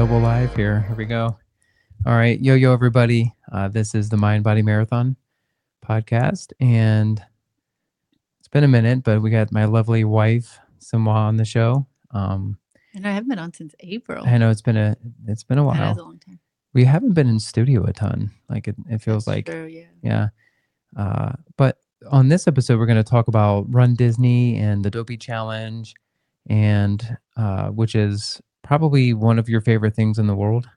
Global Live here. Here we go. All right. Yo, everybody. This is the Mind Body Marathon podcast. And it's been a minute, but we got my lovely wife, Simwa, on the show. And I haven't been on since April. I know it's been a while. That is a long time. We haven't been in studio a ton. Like it feels That's like. true, Yeah. But on this episode, we're going to talk about Run Disney and the Dopey Challenge, and which is probably one of your favorite things in the world.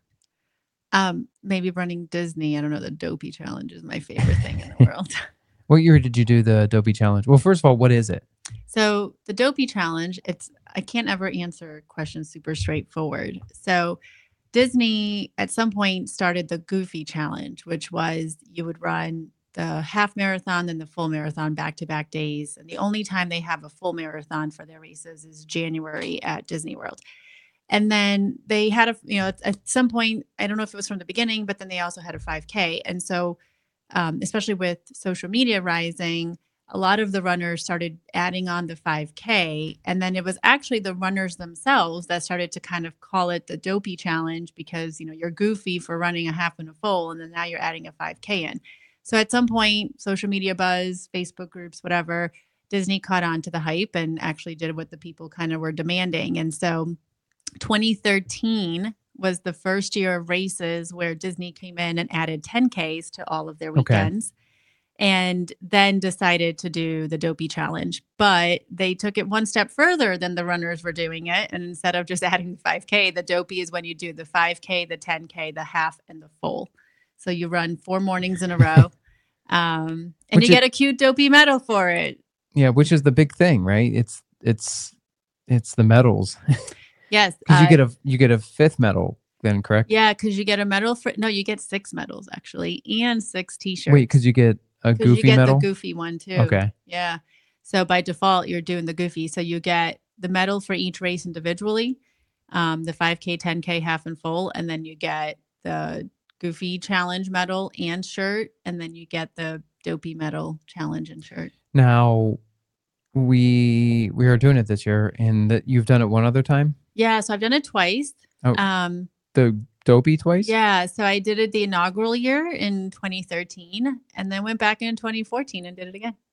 Maybe running Disney. I don't know. The Dopey Challenge is my favorite thing in the world. What year did you do the Dopey Challenge? Well, first of all, what is it? So the Dopey Challenge, I can't ever answer questions super straightforward. So Disney at some point started the Goofy Challenge, which was you would run the half marathon and the full marathon back-to-back days. And the only time they have a full marathon for their races is January at Disney World. And then they had at some point, I don't know if it was from the beginning, but then they also had a 5K. And so, especially with social media rising, a lot of the runners started adding on the 5K. And then it was actually the runners themselves that started to kind of call it the Dopey Challenge because, you're goofy for running a half and a full, and then now you're adding a 5K in. So at some point, social media buzz, Facebook groups, whatever, Disney caught on to the hype and actually did what the people kind of were demanding. And so 2013 was the first year of races where Disney came in and added 10Ks to all of their weekends. And then decided to do the Dopey Challenge. But they took it one step further than the runners were doing it. And instead of just adding the 5K, the Dopey is when you do the 5K, the 10K, the half, and the full. So you run 4 mornings in a row. And you get a cute Dopey medal for it. Yeah, which is the big thing, right? It's the medals. Yes. Because you get a 5th medal then, correct? Yeah, because you get a medal you get 6 medals actually, and 6 T-shirts. Wait, because you get a Goofy medal? The Goofy one too. Okay. Yeah. So by default, you're doing the Goofy. So you get the medal for each race individually, the 5K, 10K, half and full, and then you get the Goofy Challenge medal and shirt, and then you get the Dopey medal challenge and shirt. Now, we are doing it this year, and you've done it one other time? Yeah, so I've done it twice. Oh, the Dopey twice? Yeah, so I did it the inaugural year in 2013, and then went back in 2014 and did it again.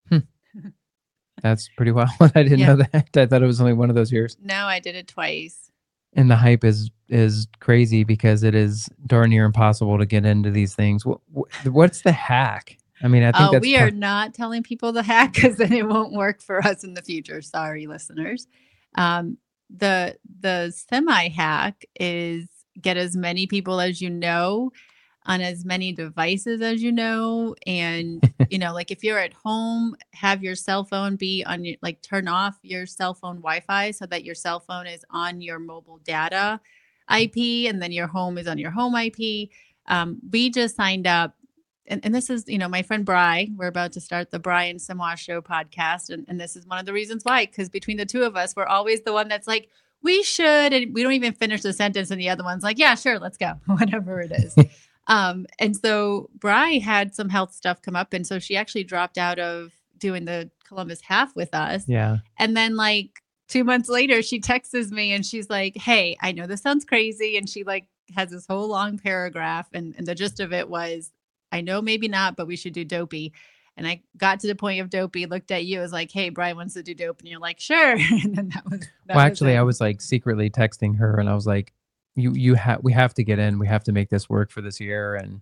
That's pretty wild. I didn't know that. I thought it was only one of those years. No, I did it twice. And the hype is crazy because it is darn near impossible to get into these things. What's the hack? I mean, I think we are not telling people the hack because then it won't work for us in the future. Sorry, listeners. The semi hack is get as many people as you know on as many devices as you know. And, like if you're at home, have your cell phone be on your, turn off your cell phone Wi-Fi so that your cell phone is on your mobile data IP and then your home is on your home IP. We just signed up. And this is, my friend Bri, we're about to start the Bri and Simwa Show podcast. And this is one of the reasons why, because between the two of us, we're always the one that's like, we should, and we don't even finish the sentence. And the other one's like, yeah, sure, let's go, whatever it is. And so Bri had some health stuff come up. And so she actually dropped out of doing the Columbus half with us. Yeah. And then 2 months later, she texts me and she's like, hey, I know this sounds crazy. And she has this whole long paragraph. And the gist of it was, I know maybe not, but we should do Dopey. And I got to the point of Dopey, looked at you, was like, hey, Brian wants to do Dope. And you're like, sure. And then that was actually, I was secretly texting her and I was like, we have to get in. We have to make this work for this year. And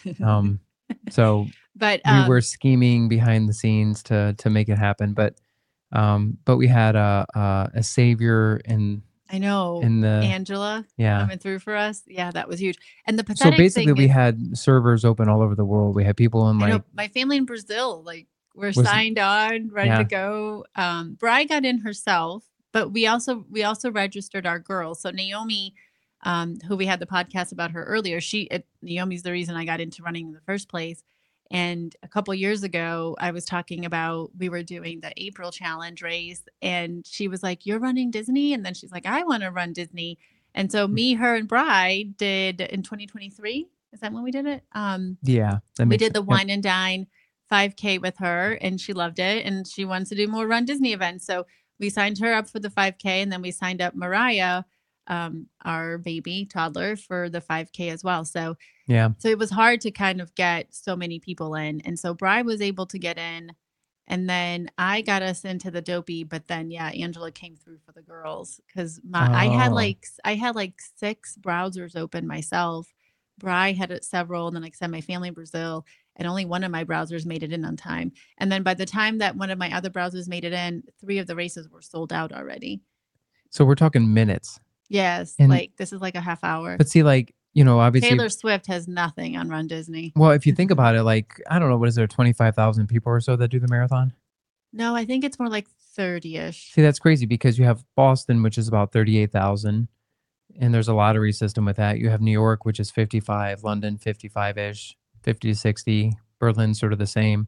so but we were scheming behind the scenes to make it happen. But we had a savior in I know. Angela coming through for us. Yeah, that was huge. And the pathetic so basically we had servers open all over the world. We had people in my family in Brazil, we're signed on, ready to go. Bri got in herself, but we also registered our girls. So Naomi, who we had the podcast about her earlier, Naomi's the reason I got into running in the first place. And a couple years ago, I was talking about, we were doing the April challenge race and she was like, you're running Disney? And then she's like, I want to run Disney. And so me, her and Bri did in 2023. Is that when we did it? Yeah. We did the Wine and Dine 5K with her and she loved it. And she wants to do more Run Disney events. So we signed her up for the 5K and then we signed up Mariah our baby toddler for the 5K as well. Yeah. So it was hard to kind of get so many people in. And so Bri was able to get in. And then I got us into the dopey, but then yeah, Angela came through for the girls because Oh. I had like 6 browsers open myself. Bri had several, and then like I said, my family in Brazil, and only one of my browsers made it in on time. And then by the time that one of my other browsers made it in, 3 of the races were sold out already. So we're talking minutes. Yes, And like this is like a half hour. but see, like, you know, obviously, Taylor Swift has nothing on Run Disney. well, if you think about it, like, I don't know, what is there, 25,000 people or so that do the marathon? No, I think it's more like 30-ish. See, that's crazy because you have Boston, which is about 38,000, and there's a lottery system with that. You have New York, which is 55, London 55-ish, 50 to 60, Berlin sort of the same.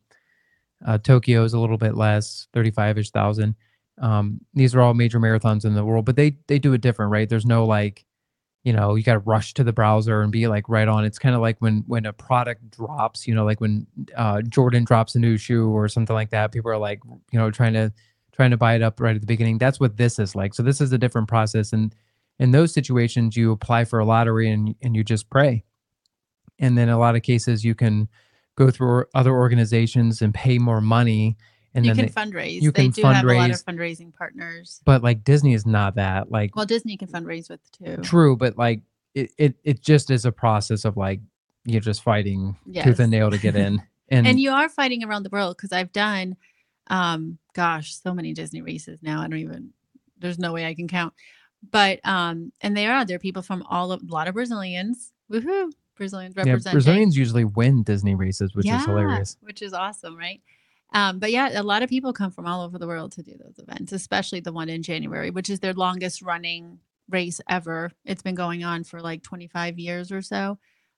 Tokyo is a little bit less, 35-ish thousand. These are all major marathons in the world, but they do it different, right? There's no like, you know, you got to rush to the browser and be like right on. It's kind of like when a product drops, you know, like when Jordan drops a new shoe or something like that. People are like, you know, trying to buy it up right at the beginning. That's what this is like. So this is a different process, and in those situations, you apply for a lottery and you just pray, and then in a lot of cases, you can go through other organizations and pay more money, and You then can fundraise. you They can do have a lot of fundraise. fundraising partners. But like Disney is not that. Like, Well, Disney can fundraise with too. true, but like it just is a process of like you're just fighting tooth and Yes. nail to get in. And And you are fighting around the world because I've done, gosh, so many Disney races now. I don't even, there's no way I can count. But, and there are people from a lot of Brazilians. Woohoo. Brazilians yeah, representing. Brazilians usually win Disney races, which is hilarious. Which is awesome, right? But yeah, a lot of people come from all over the world to do those events, especially the one in January, which is their longest running race ever. It's been going on for like 25 years or so.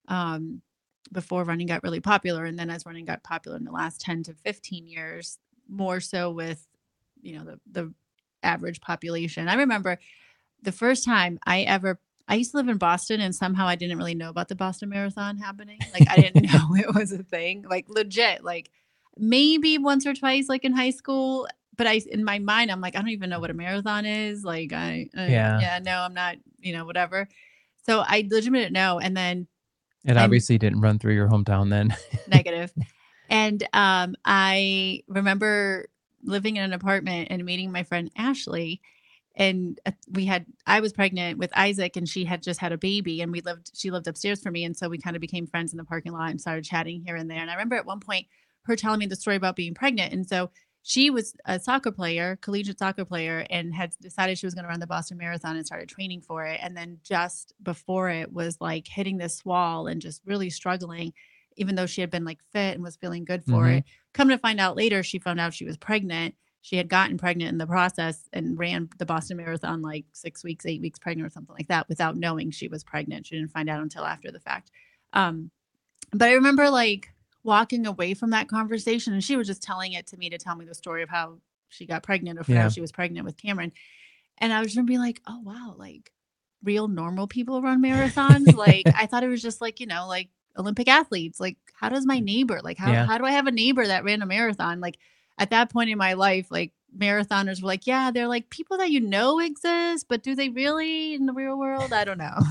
Before running got really popular, and then as running got popular in the last 10 to 15 years, more so with, you know, the average population. I remember the first time I used to live in Boston, and somehow I didn't really know about the Boston Marathon happening. Like I didn't know it was a thing, like legit, like maybe once or twice, like in high school. But in my mind, I'm like, I don't even know what a marathon is. Like Yeah. no, I'm not, you know, whatever. So I legitimately didn't know. And then It obviously didn't run through your hometown then. negative. And I remember living in an apartment and meeting my friend Ashley, and I was pregnant with Isaac, and she had just had a baby, and she lived upstairs from me, and so we kind of became friends in the parking lot and started chatting here and there. And I remember at one point her telling me the story about being pregnant, and so she was a soccer player, collegiate soccer player, and had decided she was going to run the Boston Marathon and started training for it. And then just before it was like hitting this wall and just really struggling, even though she had been like fit and was feeling good for it. Come to find out later, she found out she was pregnant. She had gotten pregnant in the process and ran the Boston Marathon like 6 weeks, 8 weeks pregnant or something like that without knowing she was pregnant. She didn't find out until after the fact. But I remember like walking away from that conversation, and she was just telling it to me to tell me the story of how she got pregnant or found out she was pregnant with Cameron. And I was going to be like, oh, wow, like real normal people run marathons. Like I thought it was just like, you know, like Olympic athletes. Like how does my neighbor, like how do I have a neighbor that ran a marathon? Like at that point in my life, like marathoners were like, yeah, they're like people that you know exist, but do they really in the real world? I don't know.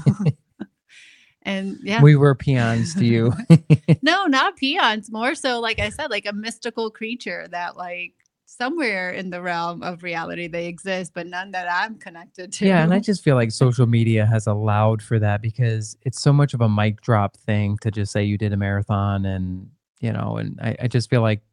And yeah, we were peons to you. No, not peons. More so, like I said, like a mystical creature that like somewhere in the realm of reality they exist, but none that I'm connected to. Yeah, and I just feel like social media has allowed for that because it's so much of a mic drop thing to just say you did a marathon, and you know, and I just feel like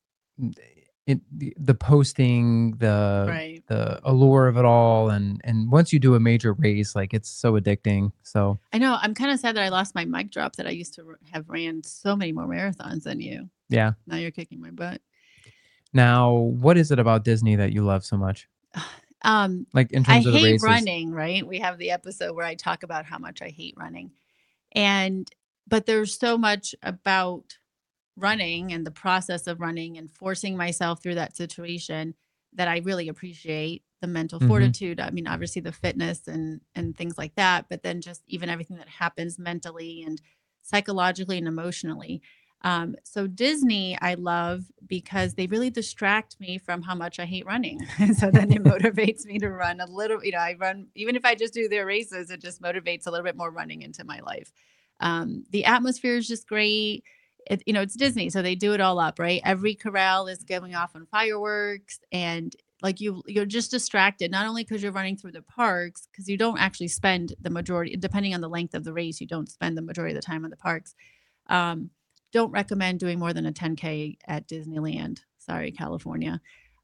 the posting, the allure of it all, and once you do a major race, like it's so addicting. So I know I'm kind of sad that I lost my mic drop, that I used to have ran so many more marathons than you. Yeah. Now you're kicking my butt. Now, what is it about Disney that you love so much? Like in terms of the races? I hate running, right? We have the episode where I talk about how much I hate running. But there's so much about running and the process of running and forcing myself through that situation that I really appreciate. The mental fortitude. I mean, obviously the fitness and things like that, but then just even everything that happens mentally and psychologically and emotionally. So Disney, I love because they really distract me from how much I hate running. So then it motivates me to run a little. I run even if I just do their races, it just motivates a little bit more running into my life. The atmosphere is just great. It's Disney, so they do it all up, right? Every corral is going off on fireworks, and like you're just distracted not only because you're running through the parks because you don't actually spend the majority, depending on the length of the race, you don't spend the majority of the time in the parks. Um, don't recommend doing more than a 10K at Disneyland. Sorry, California.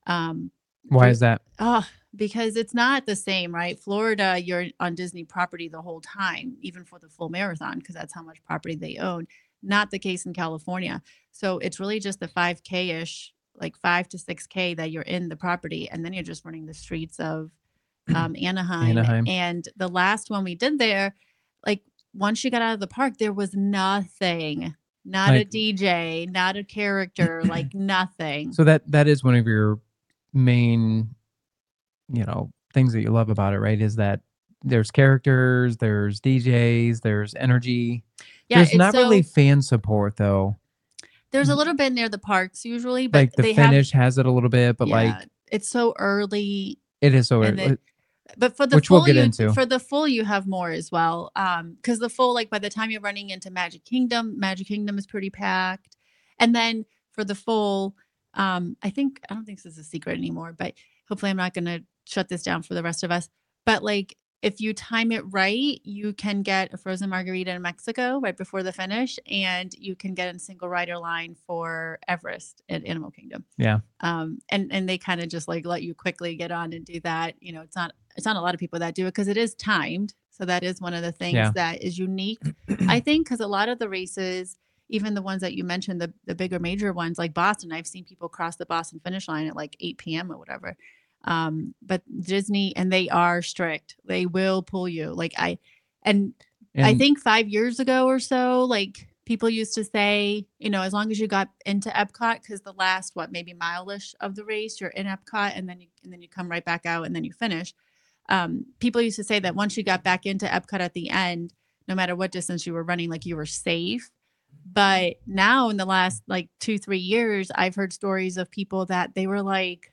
Why is that? Because it's not the same, right? Florida, you're on Disney property the whole time, even for the full marathon, because that's how much property they own. Not the case in California. So it's really just the 5K ish, like 5 to 6K that you're in the property. And then you're just running the streets of Anaheim. And the last one we did there, like once you got out of the park, there was nothing. Not a DJ, not a character, like nothing. So that is one of your main, things that you love about it, right? Is that there's characters, there's DJs, there's energy. Yeah, there's not really fan support though. There's a little bit near the parks usually, but like the finish has it a little bit, but it's so early. It is so early. But for the which full, we'll get into. For the full, you have more as well. Because the full, like by the time you're running into Magic Kingdom is pretty packed. And then for the full, I don't think this is a secret anymore, but hopefully I'm not going to shut this down for the rest of us. But like if you time it right, you can get a frozen margarita in Mexico right before the finish, and you can get in single rider line for Everest at Animal Kingdom. Yeah. And they kind of just like let you quickly get on and do that. It's not a lot of people that do it because it is timed. So that is one of the things that is unique, I think, because a lot of the races, even the ones that you mentioned, the bigger major ones like Boston, I've seen people cross the Boston finish line at like 8 p.m. or whatever. But Disney, and they are strict. They will pull you. Like I think 5 years ago or so, like people used to say, as long as you got into Epcot, because the last maybe mile-ish of the race, you're in Epcot, and then you come right back out, and then you finish. People used to say that once you got back into Epcot at the end, no matter what distance you were running, like you were safe. But now in the last like 2-3 years, I've heard stories of people that they were like,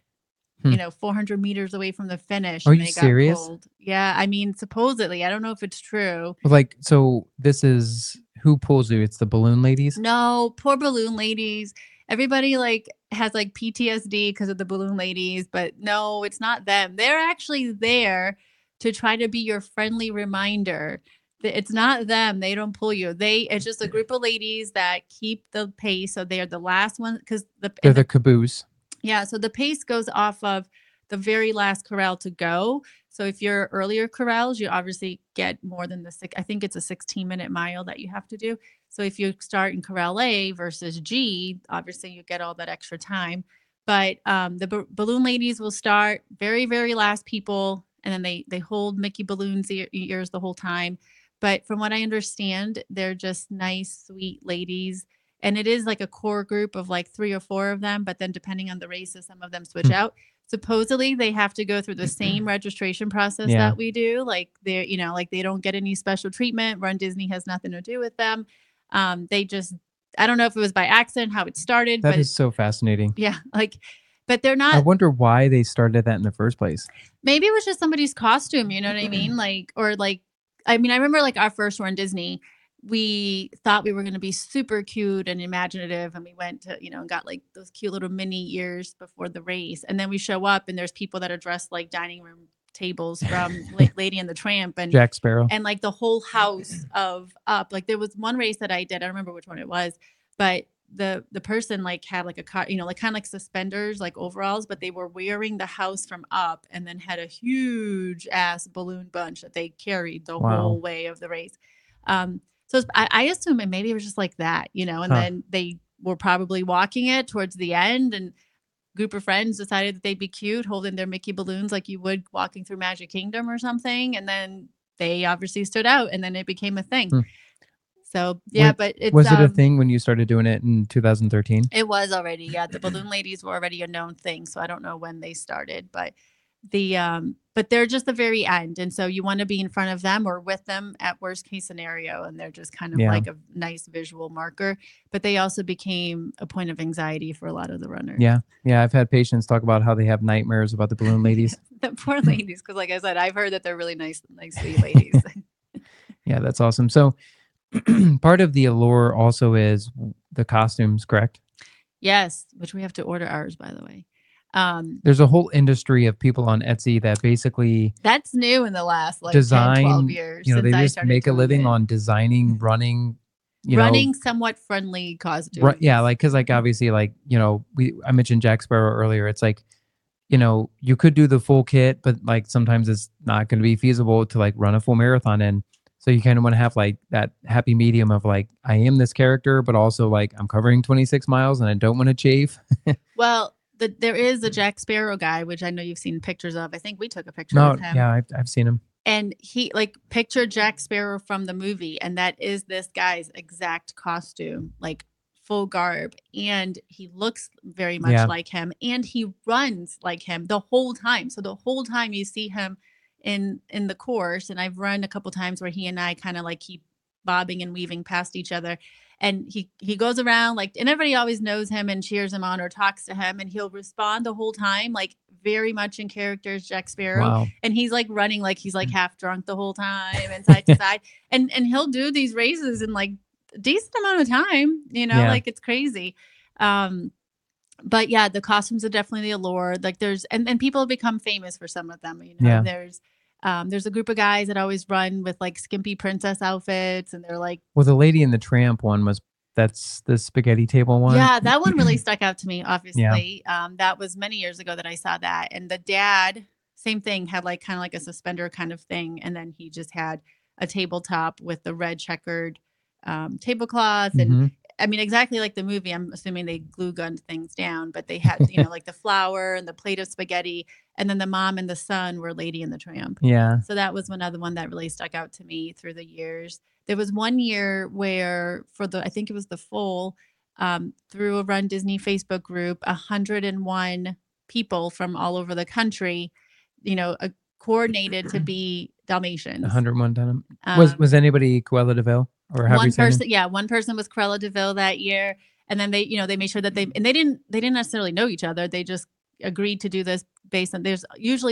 400 meters away from the finish. Are you serious? Pulled. Yeah. I mean, supposedly, I don't know if it's true. Like, so this is who pulls you? It's the balloon ladies? No, poor balloon ladies. Everybody like has like PTSD because of the balloon ladies, but no, it's not them. They're actually there to try to be your friendly reminder. It's not them. They don't pull you. It's just a group of ladies that keep the pace. So they're the last one because they're the caboose. Yeah. So the pace goes off of the very last corral to go. So if you're earlier corrals, you obviously get more than I think it's a 16-minute mile that you have to do. So if you start in corral A versus G, obviously you get all that extra time. But the balloon ladies will start very, very last people. And then they hold Mickey balloons ears the whole time. But from what I understand, they're just nice, sweet ladies. And it is like a core group of like 3 or 4 of them. But then depending on the races, some of them switch out. Supposedly they have to go through the same registration process that we do. Like they're, like they don't get any special treatment. Run Disney has nothing to do with them. They just, I don't know if it was by accident, how it started. That is so fascinating. Yeah. But they're not. I wonder why they started that in the first place. Maybe it was just somebody's costume. You know what I mean? I remember like our first Run Disney, we thought we were going to be super cute and imaginative. And we went to, and got like those cute little mini ears before the race. And then we show up and there's people that are dressed like dining room tables from Lady and the Tramp and Jack Sparrow. And like the whole house of Up. Like there was one race that I did. I don't remember which one it was, but the person like had like a car, like kind of like suspenders, like overalls, but they were wearing the house from Up and then had a huge ass balloon bunch that they carried the whole way of the race. So I assume maybe it was just like that, and then they were probably walking it towards the end, and a group of friends decided that they'd be cute holding their Mickey balloons like you would walking through Magic Kingdom or something. And then they obviously stood out and then it became a thing. So, yeah, but was it a thing when you started doing it in 2013? It was already. Yeah. The balloon ladies were already a known thing. So I don't know when they started, but but they're just the very end. And so you want to be in front of them or with them at worst case scenario. And they're just kind of Yeah. like a nice visual marker, but they also became a point of anxiety for a lot of the runners. Yeah. Yeah. I've had patients talk about how they have nightmares about the balloon ladies. The poor ladies. Cause like I said, I've heard that they're really nice, sweet ladies. Yeah, that's awesome. So part of the allure also is the costumes, correct? Yes. Which we have to order ours, by the way. There's a whole industry of people on Etsy that basically that's new in the last like design, 10, 12 years. they since I just started make a doing living it. on designing, running, running somewhat friendly costumes. Yeah, like because like obviously like I mentioned Jack Sparrow earlier. It's like you could do the full kit, but like sometimes it's not going to be feasible to like run a full marathon in. So you kind of want to have like that happy medium of like I am this character, but also like I'm covering 26 miles and I don't want to chafe. Well, there is a Jack Sparrow guy, which I know you've seen pictures of. I think we took a picture of him. Yeah, I've seen him. And he like picture Jack Sparrow from the movie, and that is this guy's exact costume, like full garb, and he looks very much like him, and he runs like him the whole time. So the whole time you see him in the course, and I've run a couple times where he and I kind of like keep bobbing and weaving past each other. And he goes around like, and everybody always knows him and cheers him on or talks to him, and he'll respond the whole time, like very much in character as Jack Sparrow. Wow. And he's like running like he's like half drunk the whole time and side to side. And he'll do these races in like a decent amount of time, like it's crazy. But yeah, the costumes are definitely the allure. Like there's, and people have become famous for some of them, There's a group of guys that always run with like skimpy princess outfits, and they're like, well, the Lady and the Tramp one that's the spaghetti table one. Yeah, that one really stuck out to me, obviously. That was many years ago that I saw that. And the dad, same thing, had like kind of like a suspender kind of thing. And then he just had a tabletop with the red checkered tablecloth. And I mean, exactly like the movie. I'm assuming they glue gunned things down, but they had, like the flour and the plate of spaghetti. And then the mom and the son were Lady and the Tramp. Yeah. So that was another one that really stuck out to me through the years. There was one year where I think it was the full, through a Run Disney Facebook group, 101 people from all over the country, coordinated to be Dalmatians. 101 Dunham. Was anybody Cruella de Vil? Or one person? Yeah, one person was Cruella de Vil that year, and then they made sure that they didn't necessarily know each other. They just agreed to do this based on there's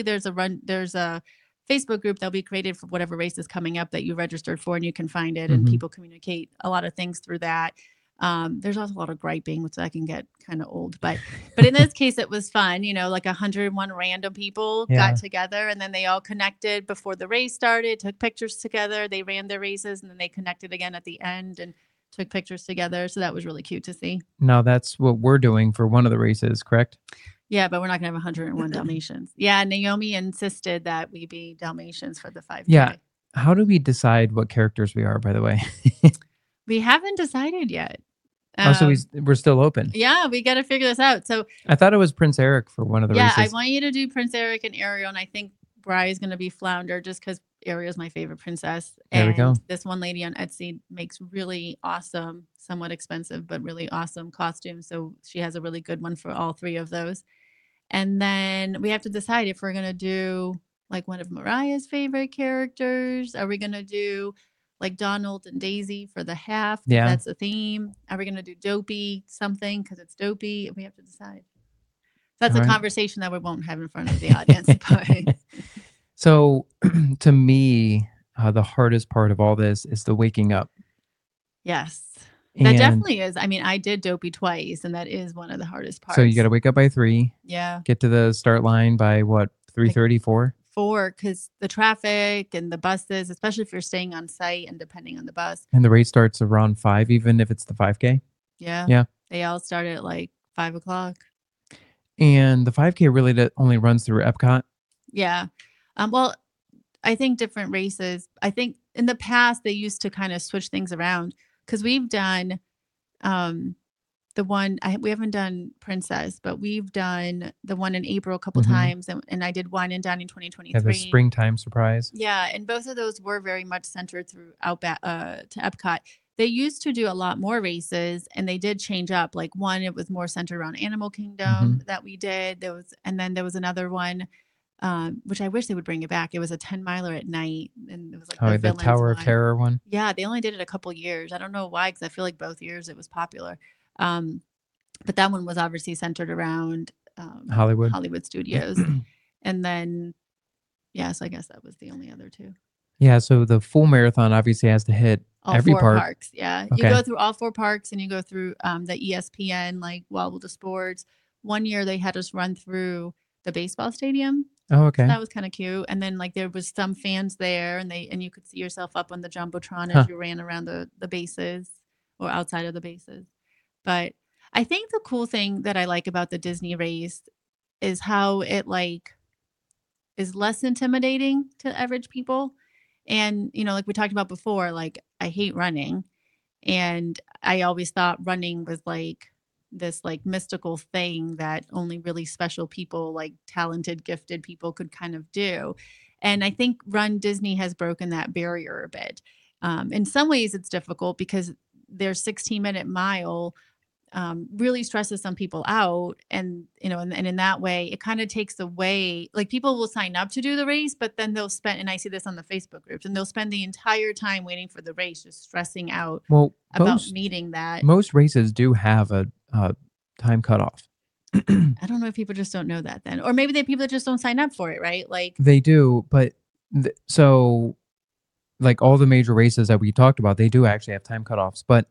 a Facebook group that'll be created for whatever race is coming up that you registered for, and you can find it, and people communicate a lot of things through that. There's also a lot of griping, which I can get kind of old, but in this case, it was fun. Like 101 random people got together, and then they all connected before the race started, took pictures together. They ran their races, and then they connected again at the end and took pictures together. So that was really cute to see. Now that's what we're doing for one of the races, correct? Yeah, but we're not going to have 101 Dalmatians. Yeah, Naomi insisted that we be Dalmatians for the 5K. Yeah. How do we decide what characters we are, by the way? We haven't decided yet. So we're still open. Yeah, we got to figure this out. So I thought it was Prince Eric for one of the races. Yeah, I want you to do Prince Eric and Ariel, and I think Bri is going to be Flounder just because Ariel is my favorite princess. There we go. This one lady on Etsy makes really awesome, somewhat expensive, but really awesome costumes. So she has a really good one for all three of those. And then we have to decide if we're going to do like one of Mariah's favorite characters. Are we going to do like Donald and Daisy for the half? Yeah. That's a theme. Are we going to do Dopey something because it's Dopey? We have to decide. That's a conversation that we won't have in front of the audience. But so to me, the hardest part of all this is the waking up. Yes. That definitely is. I mean, I did Dopey twice, and that is one of the hardest parts. So you got to wake up by 3. Yeah. Get to the start line by what, 3:30, 4? 4, because the traffic and the buses, especially if you're staying on site and depending on the bus. And the race starts around 5, even if it's the 5K? Yeah. Yeah. They all start at like 5 o'clock. And the 5K really only runs through Epcot? Yeah. Well, I think different races, I think in the past, they used to kind of switch things around. Because we've done the one, we haven't done Princess, but we've done the one in April a couple times. And I did one down in 2023. Yeah, the springtime surprise. Yeah. And both of those were very much centered throughout to Epcot. They used to do a lot more races, and they did change up. Like one, it was more centered around Animal Kingdom that we did. And then there was another one which I wish they would bring it back. It was a 10 miler at night, and it was like Oh, the the villains Tower of one. Terror one. Yeah, they only did it a couple years. I don't know why, because I feel like both years it was popular. Um, but that one was obviously centered around Hollywood. Hollywood Studios. And then, yeah, so I guess that was the only other two. Yeah, so the full marathon obviously has to hit All every four park. parks. Yeah. You Okay. go through all four parks, and you go through the ESPN, like Wobble to Sports. One year they had us run through the baseball stadium. Oh, okay. So that was kind of cute. And then like there was some fans there, and you could see yourself up on the Jumbotron Huh. as you ran around the bases or outside of the bases. But I think the cool thing that I like about the Disney race is how it like is less intimidating to average people. And, like we talked about before, like I hate running. And I always thought running was like this like mystical thing that only really special people, like talented, gifted people could kind of do. And I think Run Disney has broken that barrier a bit. In some ways, it's difficult because their 16-minute mile really stresses some people out, and and in that way it kind of takes away, like people will sign up to do the race, but then they'll spend, and I see this on the Facebook groups, and they'll spend the entire time waiting for the race just stressing out about meeting that. Most races do have a time cutoff. I don't know if people just don't know that then, or maybe they people that just don't sign up for it, right? Like they do, but so like all the major races that we talked about, they do actually have time cutoffs. But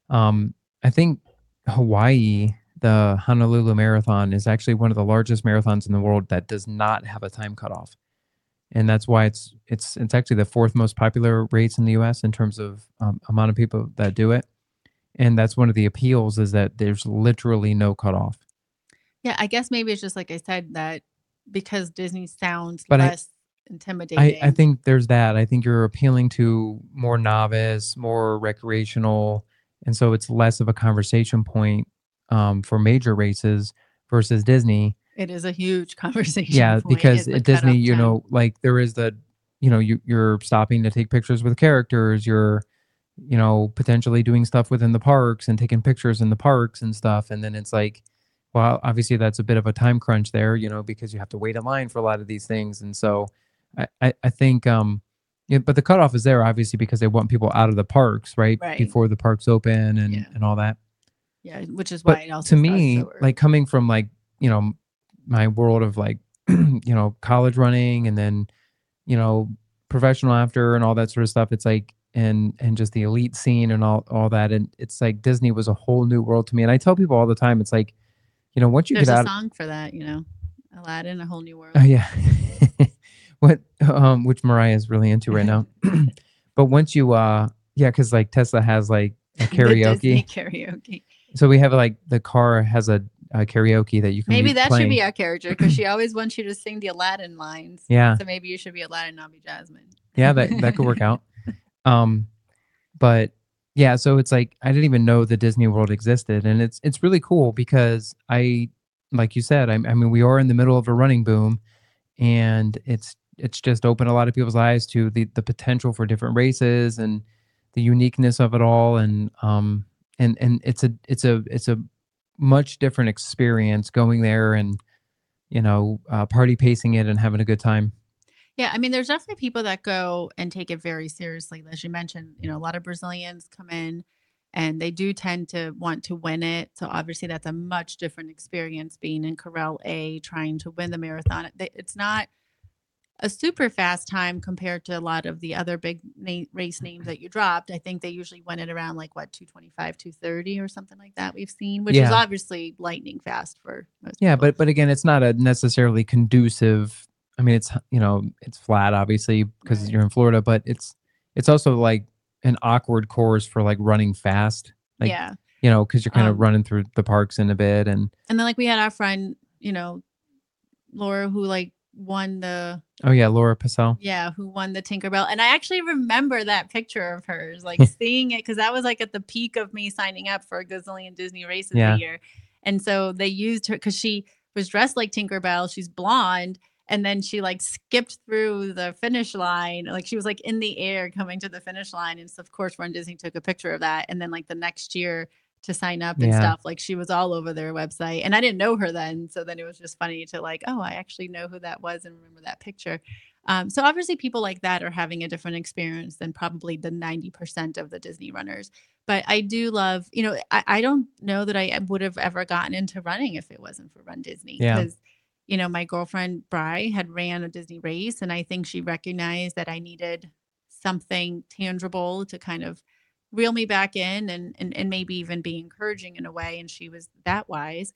I think Hawaii, the Honolulu Marathon, is actually one of the largest marathons in the world that does not have a time cutoff, and that's why it's actually the fourth most popular race in the U.S. in terms of amount of people that do it, and that's one of the appeals, is that there's literally no cutoff. Yeah, I guess maybe it's just like I said, that because Disney sounds less intimidating. I think there's that. I think you're appealing to more novice, more recreational, and so it's less of a conversation point for major races versus Disney. It is a huge conversation. Yeah, point. because at Disney, like there is the, you're stopping to take pictures with characters. You're, potentially doing stuff within the parks and taking pictures in the parks and stuff. And then it's like, well, obviously that's a bit of a time crunch there, because you have to wait in line for a lot of these things. And so I think, but the cutoff is there obviously because they want people out of the parks, right? Before the parks open and all that. Yeah, which is why it also to me, like coming from like, my world of like, college running and then, professional after and all that sort of stuff. It's like, and just the elite scene and all that. And it's like Disney was a whole new world to me. And I tell people all the time, it's like, once you get out, there's a song for that, Aladdin, A Whole New World. Oh yeah. Which Mariah is really into right now. But once you because like Tesla has like a karaoke. Disney karaoke. So we have like the car has a karaoke that you can maybe that playing. Should be our character, because she always wants you to sing the Aladdin lines. Yeah. So maybe you should be Aladdin and I'll be Jasmine. Yeah, that could work out. But yeah, so it's like I didn't even know the Disney World existed, and it's really cool because like you said, I mean we are in the middle of a running boom, and it's just opened a lot of people's eyes to the potential for different races and the uniqueness of it all, and it's a much different experience going there and party pacing it and having a good time. Yeah, I mean, there's definitely people that go and take it very seriously. As you mentioned, a lot of Brazilians come in and they do tend to want to win it. So obviously that's a much different experience being in Corral A trying to win the marathon. It's not a super fast time compared to a lot of the other big race names that you dropped. I think they usually win it around like 225, 230 or something like that we've seen, which is obviously lightning fast for most people. But again, it's not a necessarily conducive. I mean, it's it's flat obviously because you're in Florida, but it's also like an awkward course for like running fast. Like, because you're kind of running through the parks in a bit, and then like we had our friend, Laura, who like won the Laura Purcell, who won the Tinkerbell, and I actually remember that picture of hers, like seeing it, because that was like at the peak of me signing up for a gazillion Disney races a year, and so they used her because she was dressed like Tinkerbell. She's blonde. And then she like skipped through the finish line. Like she was like in the air coming to the finish line. And so of course Run Disney took a picture of that. And then like the next year to sign up and Yeah. stuff. Like she was all over their website and I didn't know her then. So then it was just funny to like, oh, I actually know who that was and remember that picture. So obviously people like that are having a different experience than probably the 90% of the Disney runners. But I do love, I don't know that I would have ever gotten into running if it wasn't for Run Disney. Yeah. Because, my girlfriend Bri had ran a Disney race and I think she recognized that I needed something tangible to kind of reel me back in and maybe even be encouraging in a way. And she was that wise.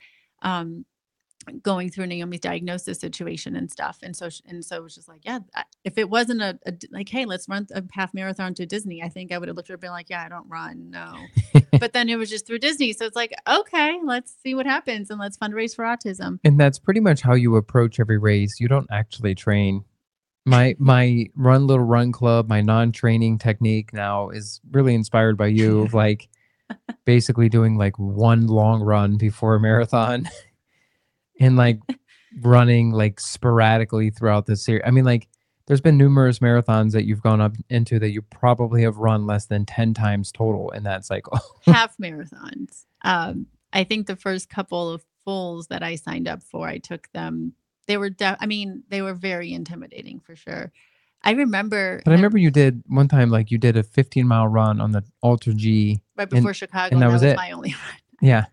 Going through Naomi's diagnosis situation and stuff. And so it was just like, yeah, if it wasn't like, hey, let's run a half marathon to Disney, I think I would have looked at her and been like, yeah, I don't run. No. But then it was just through Disney. So it's like, okay, let's see what happens and let's fundraise for autism. And that's pretty much how you approach every race. You don't actually train. My Little Run Club, my non-training technique now is really inspired by you of like basically doing like one long run before a marathon and like running like sporadically throughout the series. I mean, like there's been numerous marathons that you've gone up into that you probably have run less than 10 times total in that cycle. Half marathons. I think the first couple of fulls that I signed up for, I took them. They were, they were very intimidating for sure. I remember. But I remember you did one time, like you did a 15-mile run on the Ultra G. Right before Chicago. And that was it. My only run. Yeah.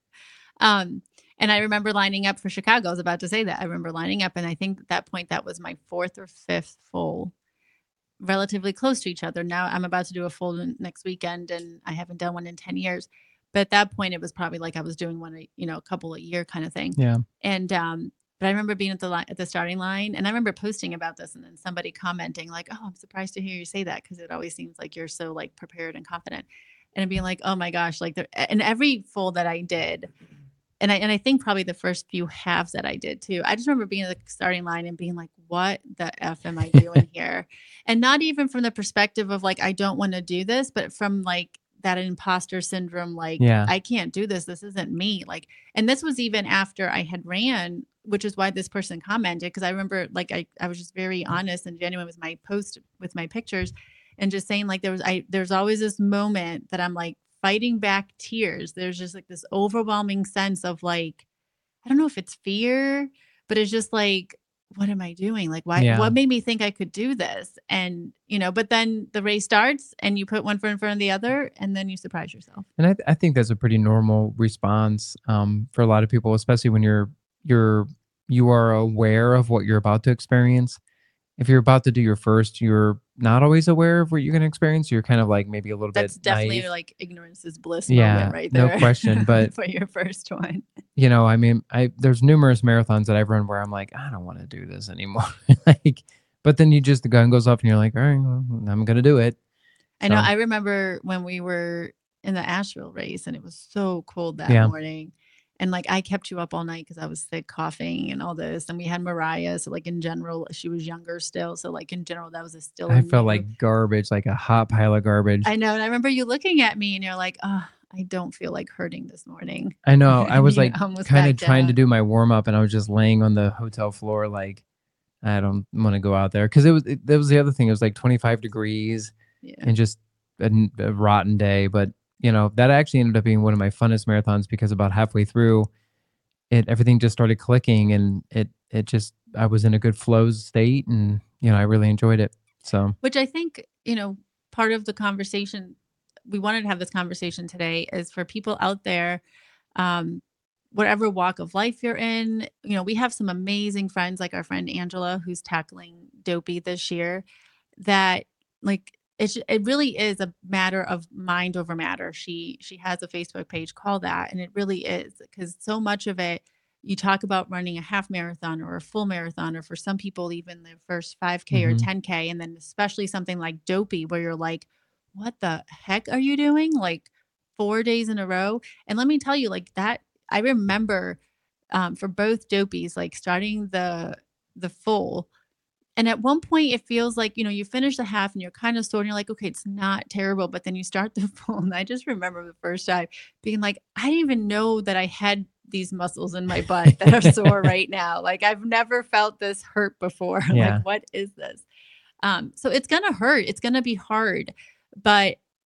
And I remember lining up for Chicago. I was about to say that. I remember lining up. And I think at that point, that was my 4th or 5th full, relatively close to each other. Now I'm about to do a full next weekend and I haven't done one in 10 years. But at that point, it was probably like I was doing one, a couple a year kind of thing. Yeah. And, but I remember being at the starting line and I remember posting about this and then somebody commenting like, oh, I'm surprised to hear you say that. Cause it always seems like you're so like prepared and confident and being like, oh my gosh, like and every full that I did. And I think probably the first few halves that I did too. I just remember being at the starting line and being like, what the F am I doing here? And not even from the perspective of like, I don't want to do this, but from like that imposter syndrome, like, yeah. I can't do this. This isn't me. Like, and this was even after I had ran, which is why this person commented. Cause I remember like, I was just very honest and genuine with my post with my pictures and just saying like, there's always this moment that I'm like, fighting back tears. There's just like this overwhelming sense of like, I don't know if it's fear, but it's just like, what am I doing? Like, why, what made me think I could do this? And, but then the race starts and you put one foot in front of the other and then you surprise yourself. And I think that's a pretty normal response for a lot of people, especially when you are aware of what you're about to experience. If you're about to do your first, you're not always aware of what you're going to experience. You're kind of like maybe a little bit. That's definitely naive. Like ignorance is bliss moment right there. No question. But for your first one, I mean, there's numerous marathons that I've run where I'm like, I don't want to do this anymore. But then the gun goes off and you're like, all right, well, I'm going to do it. I know. I remember when we were in the Asheville race and it was so cold that morning. And like, I kept you up all night because I was sick, coughing and all this. And we had Mariah. So like in general, she was younger still. So like in general, that was I felt like garbage, like a hot pile of garbage. I know. And I remember you looking at me and you're like, oh, I don't feel like hurting this morning. I know. I was like kind of trying to do my warm up and I was just laying on the hotel floor. Like, I don't want to go out there. Cause that was the other thing. It was like 25 degrees and just a rotten day. But that actually ended up being one of my funnest marathons because about halfway through everything just started clicking and I was in a good flow state and, I really enjoyed it. So, which I think, part of the conversation, we wanted to have this conversation today is for people out there, whatever walk of life you're in, we have some amazing friends like our friend Angela, who's tackling Dopey this year that like, it really is a matter of mind over matter. She has a Facebook page called that. And it really is because so much of it, you talk about running a half marathon or a full marathon, or for some people, even their first 5K or 10K. And then especially something like Dopey, where you're like, what the heck are you doing? Like 4 days in a row. And let me tell you like that, I remember for both Dopies, like starting the full. And at one point it feels like, you finish the half and you're kind of sore and you're like, okay, it's not terrible. But then you start the full. And I just remember the first time being like, I didn't even know that I had these muscles in my butt that are sore right now. Like I've never felt this hurt before. Yeah. Like, what is this? So it's going to hurt. It's going to be hard. But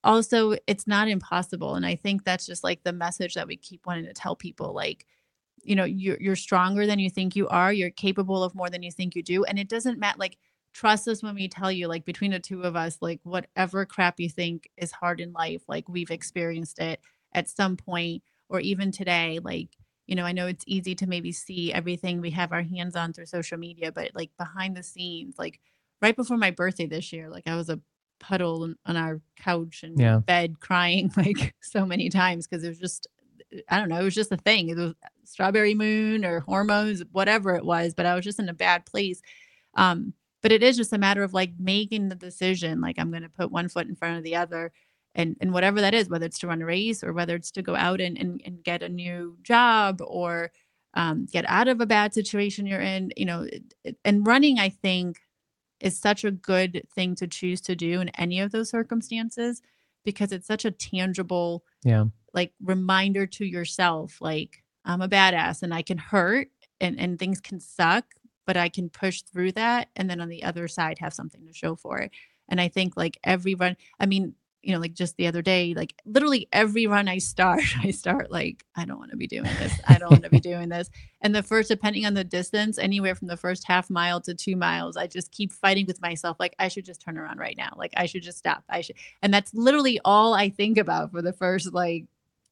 also it's not impossible. And I think that's just like the message that we keep wanting to tell people. Like, you're stronger than you think you are. You're capable of more than you think you do. And it doesn't matter. Like, trust us when we tell you, like, between the two of us, like, whatever crap you think is hard in life, like, we've experienced it at some point or even today. Like, I know it's easy to maybe see everything we have our hands on through social media, but like behind the scenes, like right before my birthday this year, like I was a puddle on our couch and Yeah. bed crying like so many times because it was just, I don't know, it was just a thing. It was strawberry moon or hormones, whatever it was, but I was just in a bad place. Um, but it is just a matter of like making the decision, like I'm going to put one foot in front of the other, and whatever that is, whether it's to run a race or whether it's to go out and get a new job or get out of a bad situation you're in, and running, I think, is such a good thing to choose to do in any of those circumstances because it's such a tangible Yeah. like reminder to yourself, like I'm a badass and I can hurt and things can suck, but I can push through that and then on the other side have something to show for it. And I think like every run, I mean, like just the other day, like literally every run I start, I start like, I don't want to be doing this. I don't want to be doing this. And the first, depending on the distance, anywhere from the first half mile to 2 miles, I just keep fighting with myself. Like I should just turn around right now. Like I should just stop. And that's literally all I think about for the first like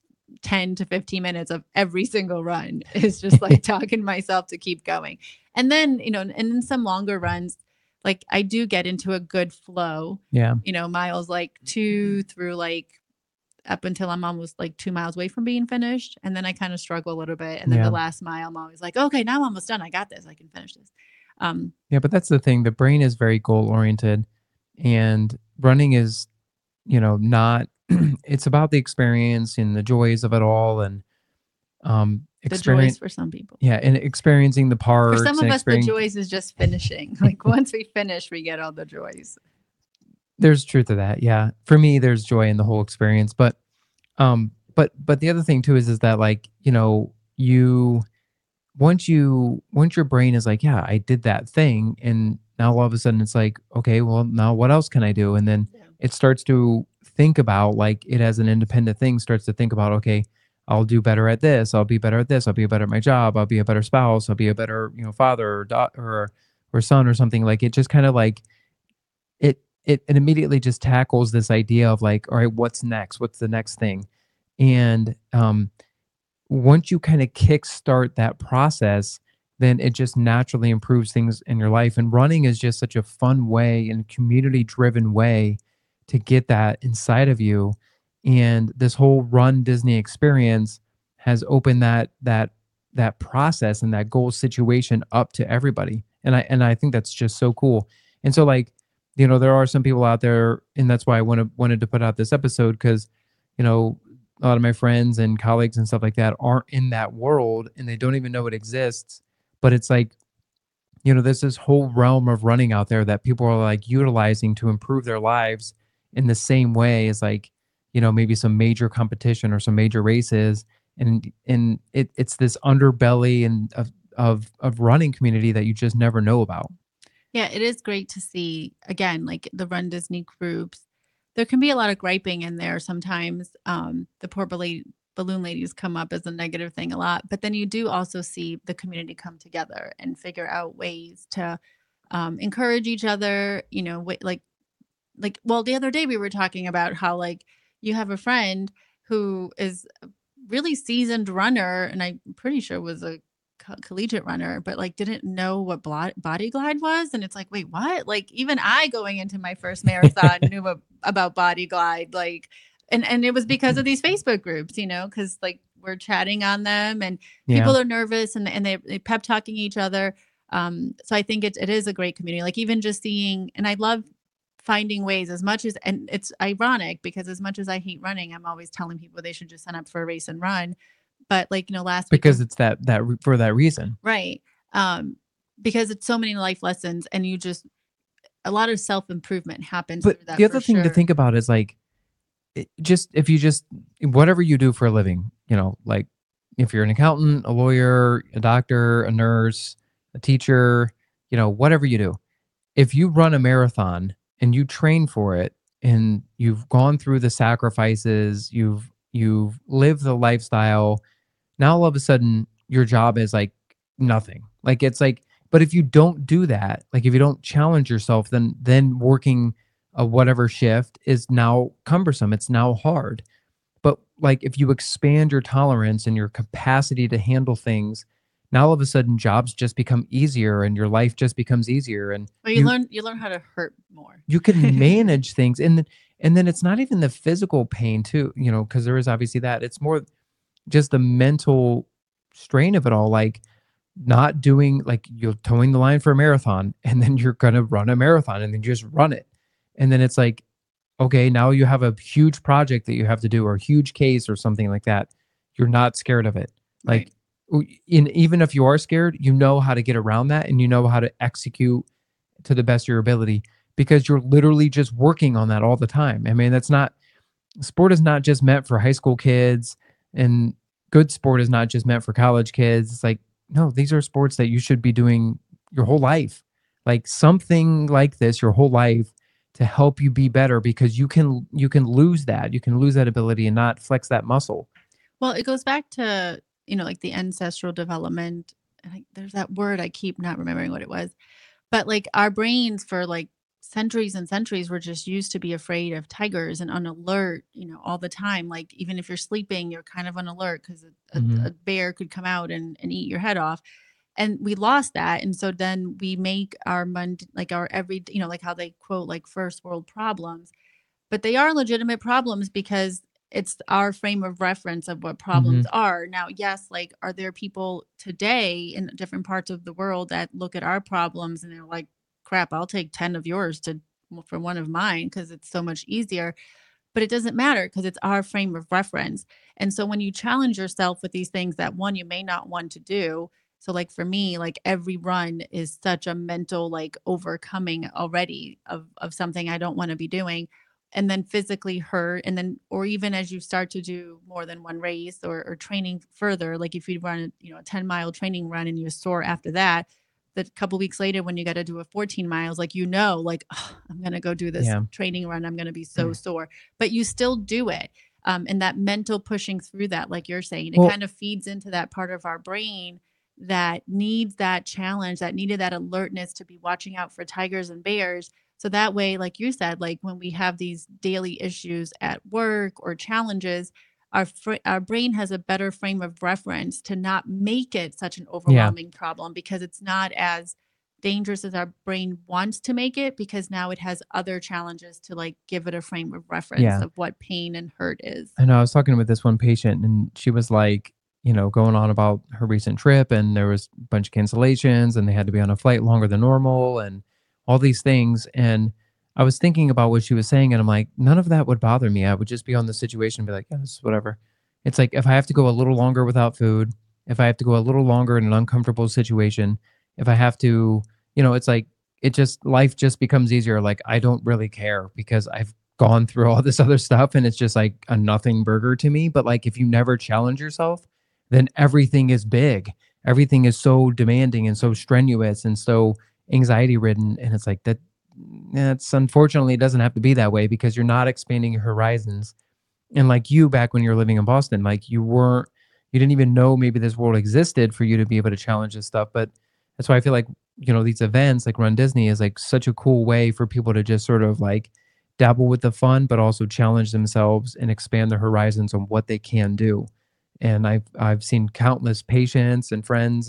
10 to 15 minutes of every single run is just like talking to myself to keep going. And then, and in some longer runs, like I do get into a good flow. Yeah. Miles like 2 through like up until I'm almost like 2 miles away from being finished. And then I kind of struggle a little bit. And then Yeah. the last mile, I'm always like, okay, now I'm almost done. I got this. I can finish this. Yeah, but that's the thing. The brain is very goal oriented, and running is, not. It's about the experience and the joys of it all, and the joys for some people. Yeah, and experiencing the parts. For some of us, the joys is just finishing. Like once we finish, we get all the joys. There's truth to that. Yeah, for me, there's joy in the whole experience. But the other thing too is that like you once your brain is like, yeah, I did that thing, and now all of a sudden it's like, okay, well now what else can I do? And then it starts to think about like it as an independent thing. Starts to think about, okay, I'll do better at this. I'll be better at this. I'll be better at my job. I'll be a better spouse. I'll be a better, father or daughter or son or something. Like it just kind of like it immediately just tackles this idea of like, all right, what's next? What's the next thing? And once you kind of kickstart that process, then it just naturally improves things in your life. And running is just such a fun way and community driven way to get that inside of you. And this whole Run Disney experience has opened that process and that goal situation up to everybody. And I think that's just so cool. And so like, there are some people out there, and that's why I wanted to put out this episode because, a lot of my friends and colleagues and stuff like that aren't in that world and they don't even know it exists. But it's like, there's this whole realm of running out there that people are like utilizing to improve their lives in the same way as like, maybe some major competition or some major races. And it's this underbelly and of running community that you just never know about. Yeah, it is great to see, again, like the Run Disney groups. There can be a lot of griping in there sometimes. The poor balloon ladies come up as a negative thing a lot, but then you do also see the community come together and figure out ways to encourage each other. Well, the other day we were talking about how like you have a friend who is a really seasoned runner, and I'm pretty sure was a collegiate runner, but like didn't know what Body Glide was. And it's like, wait, what? Like even I going into my first marathon knew about Body Glide, like, and it was because of these Facebook groups, because like we're chatting on them and people are nervous and they pep talking each other. So I think it is a great community. Like even just seeing, and I love finding ways and it's ironic because as much as I hate running, I'm always telling people they should just sign up for a race and run. But like, last week. Because it's that for that reason. Right. Because it's so many life lessons and a lot of self-improvement happens But through that. The other thing to think about is like, if you whatever you do for a living, like if you're an accountant, a lawyer, a doctor, a nurse, a teacher, whatever you do, if you run a marathon and you train for it, and you've gone through the sacrifices, you've lived the lifestyle. Now all of a sudden your job is like nothing. Like it's like, but if you don't do that, like if you don't challenge yourself, then working a whatever shift is now cumbersome. It's now hard. But like if you expand your tolerance and your capacity to handle things, now all of a sudden jobs just become easier and your life just becomes easier, and Well, you you learn how to hurt more. you can manage things. And then it's not even the physical pain too, because there is obviously that. It's more just the mental strain of it all, like not doing, like you're towing the line for a marathon and then you're going to run a marathon and then you just run it. And then it's like, okay, now you have a huge project that you have to do or a huge case or something like that. You're not scared of it. Right. Like even if you are scared, you know how to get around that and you know how to execute to the best of your ability because you're literally just working on that all the time. I mean, that's not, sport is not just meant for high school kids, and good sport is not just meant for college kids. It's like, no, these are sports that you should be doing your whole life. Like something like this your whole life to help you be better, because you can lose that. You can lose that ability and not flex that muscle. Well, it goes back to, like the ancestral development. There's that word I keep not remembering what it was. But like our brains for like centuries and centuries were just used to be afraid of tigers and on alert, all the time. Like even if you're sleeping, you're kind of on alert because a Hmm. bear could come out and eat your head off. And we lost that. And so then we make our like our every, like how they quote like first world problems, but they are legitimate problems because it's our frame of reference of what Hmm. problems are. Now, yes, like are there people today in different parts of the world that look at our problems and they're like, crap, I'll take 10 of yours to for one of mine because it's so much easier. But it doesn't matter because it's our frame of reference. And so when you challenge yourself with these things that one you may not want to do, so like for me, like every run is such a mental like overcoming already of something I don't want to be doing, and then physically hurt, and then or even as you start to do more than one race or training further, like if you run a 10-mile training run and you're sore after that, the couple weeks later when you got to do a 14 miles, like like, "Ugh, I'm going to go do this Yeah. training run, I'm going to be so sore," but you still do it. And that mental pushing through that, like you're saying, it Well, kind of feeds into that part of our brain that needs that challenge, that needed that alertness to be watching out for tigers and bears. So that way, like you said, like when we have these daily issues at work or challenges, our brain has a better frame of reference to not make it such an yeah. overwhelming problem because it's not as dangerous as our brain wants to make it, because now it has other challenges to like give it a frame of reference Yeah. of what pain and hurt is. I know I was talking with this one patient and she was like, going on about her recent trip, and there was a bunch of cancellations and they had to be on a flight longer than normal and all these things. And I was thinking about what she was saying and I'm like, none of that would bother me. I would just be on the situation and be like, yeah, this is whatever. It's like if I have to go a little longer without food, if I have to go a little longer in an uncomfortable situation, if I have to, it's like it just life just becomes easier. Like I don't really care because I've gone through all this other stuff and it's just like a nothing burger to me. But like if you never challenge yourself, then everything is big. Everything is so demanding and so strenuous and so anxiety ridden. And it's like that, that's unfortunately, it doesn't have to be that way because you're not expanding your horizons. And like you back when you were living in Boston, like you didn't even know maybe this world existed for you to be able to challenge this stuff. But that's why I feel like, these events like Run Disney is like such a cool way for people to just sort of like dabble with the fun, but also challenge themselves and expand their horizons on what they can do. And I've seen countless patients and friends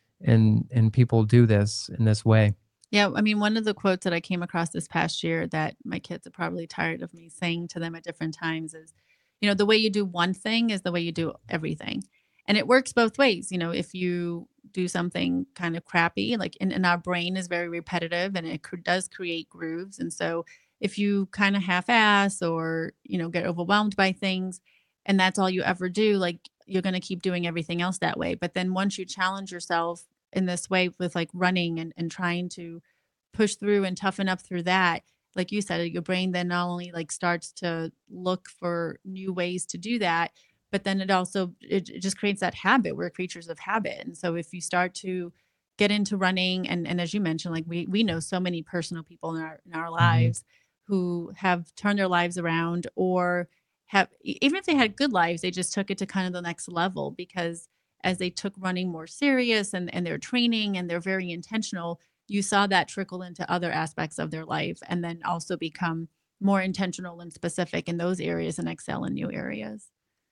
and people do this in this way. Yeah, I mean, one of the quotes that I came across this past year that my kids are probably tired of me saying to them at different times is, the way you do one thing is the way you do everything. And it works both ways. If you do something kind of crappy, like in our brain is very repetitive and it does create grooves. And so if you kind of half ass or, get overwhelmed by things and that's all you ever do, like you're going to keep doing everything else that way. But then once you challenge yourself in this way with like running and trying to push through and toughen up through that, like you said, your brain then not only like starts to look for new ways to do that, but then it just creates that habit. We're creatures of habit. And so if you start to get into running and as you mentioned, like we know so many personal people in our Hmm. lives who have turned their lives around, or have, even if they had good lives, they just took it to kind of the next level, because as they took running more serious, and their training, and they're very intentional, you saw that trickle into other aspects of their life, and then also become more intentional and specific in those areas and excel in new areas.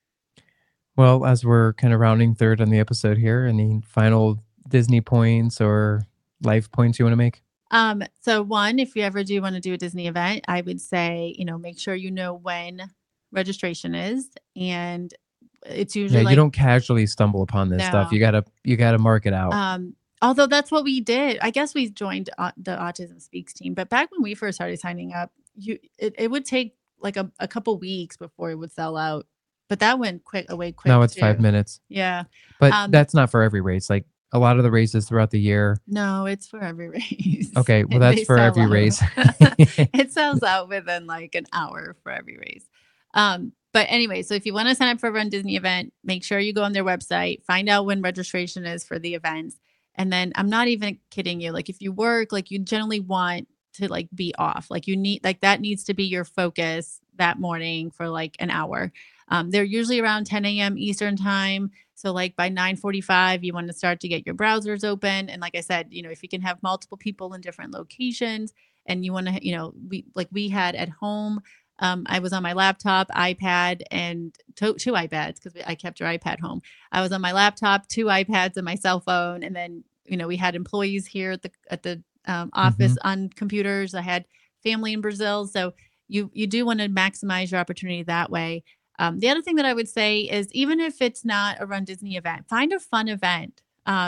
Well, as we're kind of rounding third on the episode here, any final Disney points or life points you want to make? So one, if you ever do want to do a Disney event, I would say, make sure you know when registration is. And it's Yeah, usually you like, don't casually stumble upon this stuff. no. You gotta mark it out. Although that's what we did. I guess we joined the Autism Speaks team, but back when we first started signing up, it would take like a couple weeks before it would sell out. But that went away Now quick it's 5 minutes. Yeah. But Um, that's not for every race. Like a lot of the races throughout the year. no, it's for every race. Okay, well that's They for sell every out. race. It sells out within like an hour for every race. But anyway, so if you want to sign up for a Run Disney event, make sure you go on their website, find out when registration is for the events. And then I'm not even kidding you. Like if you work, like you generally want to like be off. Like you need, like that needs to be your focus that morning for like an hour. They're usually around 10 a.m. Eastern time. So like by 9:45, you want to start to get your browsers open. And like I said, if you can have multiple people in different locations, and you want to, we had at home, I was on my laptop, iPad, and two iPads, because I kept your iPad home. I was on my laptop, two iPads, and my cell phone, and then we had employees here at the office on computers. I had family in Brazil, so you do want to maximize your opportunity that way. The other thing that I would say is, even if it's not a Run Disney event, find a fun event.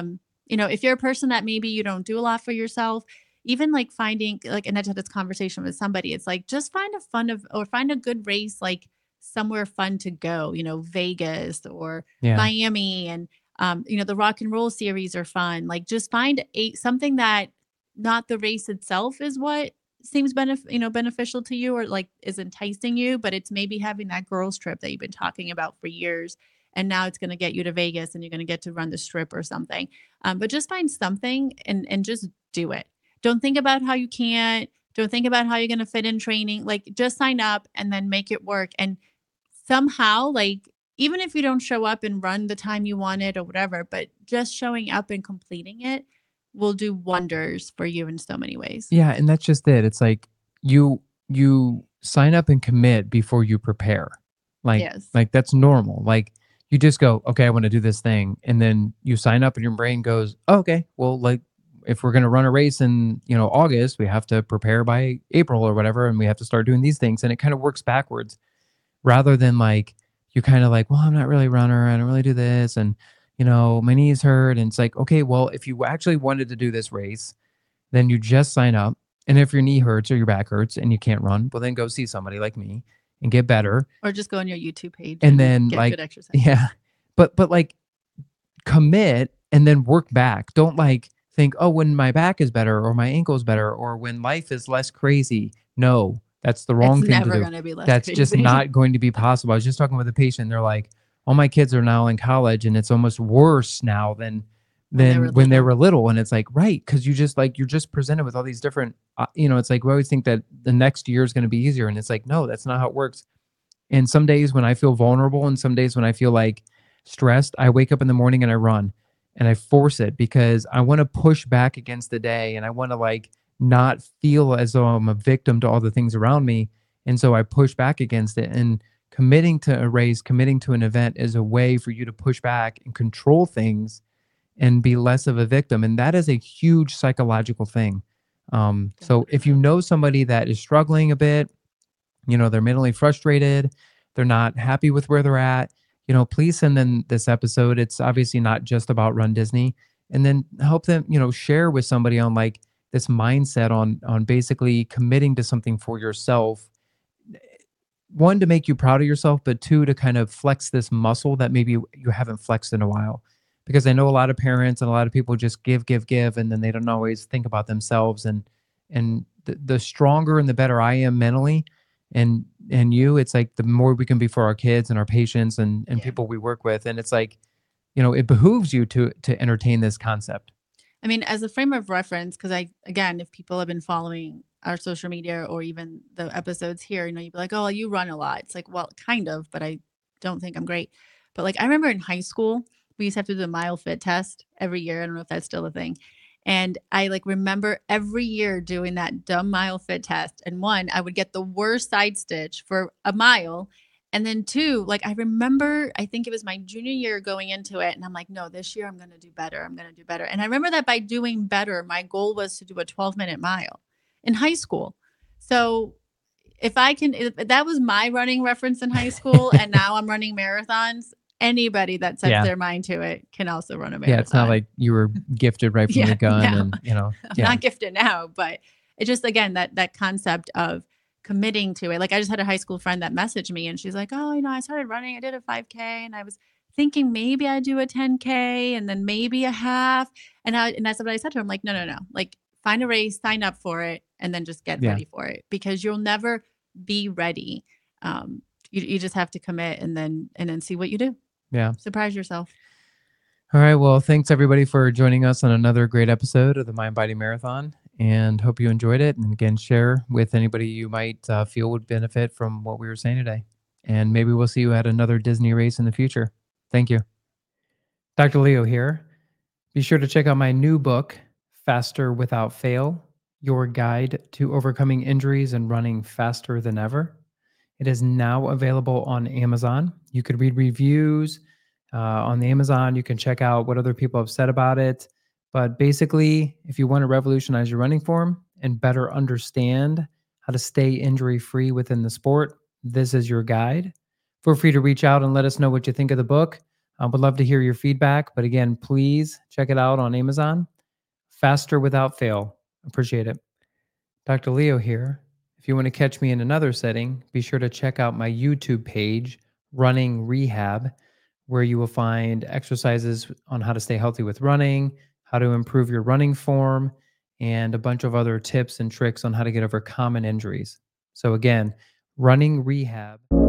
If you're a person that maybe you don't do a lot for yourself, even like finding, like, and I had this conversation with somebody, it's like, just find or find a good race, like somewhere fun to go, Vegas or Yeah. Miami, and the Rock and Roll series are fun. Like, just find something that, not the race itself is what seems beneficial to you, or like is enticing you, but it's maybe having that girls trip that you've been talking about for years, and now it's going to get you to Vegas, and you're going to get to run the strip or something. But just find something, and just do it. Don't think about how you can't. Don't think about how you're going to fit in training. Like, just sign up and then make it work. And somehow, like, even if you don't show up and run the time you wanted or whatever, but just showing up and completing it will do wonders for you in so many ways. Yeah, and that's just it. It's like you sign up and commit before you prepare. Like Yes. like that's normal. Like you just go, okay, I want to do this thing, and then you sign up, and your brain goes, oh, okay, well, like if we're gonna run a race in August, we have to prepare by April or whatever, and we have to start doing these things, and it kind of works backwards, rather than like you kind of like, well, I'm not really a runner, I don't really do this, and my knees hurt, and it's like, okay, well, if you actually wanted to do this race, then you just sign up. And if your knee hurts or your back hurts and you can't run, well, then go see somebody like me and get better. Or just go on your YouTube page and then get like good exercise. Yeah, but like commit and then work back. Don't like think, oh, when my back is better or my ankle is better or when life is less crazy. No, that's the wrong It's thing to never do. going to be less That's just crazy. not going to be possible. I was just talking with a patient. They're like, all my kids are now in college, and it's almost worse now than when they were little. And it's like, right, because you're just presented with all these different it's like we always think that the next year is going to be easier, and it's like, no, that's not how it works. And some days when I feel vulnerable and some days when I feel like stressed, I wake up in the morning and I run, and I force it, because I want to push back against the day, and I want to like not feel as though I'm a victim to all the things around me. And so I push back against it. And committing to a race, committing to an event is a way for you to push back and control things and be less of a victim. And that is a huge psychological thing. So if you know somebody that is struggling a bit, they're mentally frustrated, they're not happy with where they're at, please send them this episode. It's obviously not just about Run Disney. And then help them, share with somebody on like this mindset on basically committing to something for yourself. One, to make you proud of yourself, but two, to kind of flex this muscle that maybe you haven't flexed in a while. Because I know a lot of parents and a lot of people just give, and then they don't always think about themselves. And the stronger and the better I am mentally, and you, it's like the more we can be for our kids and our patients and people we work with. And it's like, it behooves you to entertain this concept. I mean, as a frame of reference, because again, if people have been following our social media or even the episodes here, you'd be like, oh, you run a lot. It's like, well, kind of, but I don't think I'm great. But like, I remember in high school, we used to have to do the mile fit test every year. I don't know if that's still a thing. And I like remember every year doing that dumb mile fit test. And one, I would get the worst side stitch for a mile. And then two, like I remember, I think it was my junior year going into it. And I'm like, no, this year I'm going to do better. I'm going to do better. And I remember that by doing better, my goal was to do a 12-minute mile in high school. So if that was my running reference in high school and now I'm running marathons, anybody that sets their mind to it can also run a marathon. Yeah, it's not like you were gifted right from the gun and, I'm not gifted now, but it just, again, that concept of committing to it. Like I just had a high school friend that messaged me and she's like, oh, I started running. I did a 5K and I was thinking maybe I'd do a 10K and then maybe a half. And that's what I said to her. I'm like, no. Like find a race, sign up for it, and then just get ready for it because you'll never be ready. You just have to commit and then see what you do. Yeah. Surprise yourself. All right. Well, thanks everybody for joining us on another great episode of the Mind Body Marathon, and hope you enjoyed it. And again, share with anybody you might feel would benefit from what we were saying today. And maybe we'll see you at another Disney race in the future. Thank you. Dr. Leo here. Be sure to check out my new book, Faster Without Fail, Your Guide to Overcoming Injuries and Running Faster Than Ever. It is now available on Amazon. You could read reviews on the Amazon. You can check out what other people have said about it. But basically, if you want to revolutionize your running form and better understand how to stay injury-free within the sport, this is your guide. Feel free to reach out and let us know what you think of the book. I would love to hear your feedback. But again, please check it out on Amazon. Faster Without Fail. Appreciate it. Dr. Leo here. If you want to catch me in another setting, be sure to check out my YouTube page, Running Rehab, where you will find exercises on how to stay healthy with running, how to improve your running form, and a bunch of other tips and tricks on how to get over common injuries. So again, Running Rehab.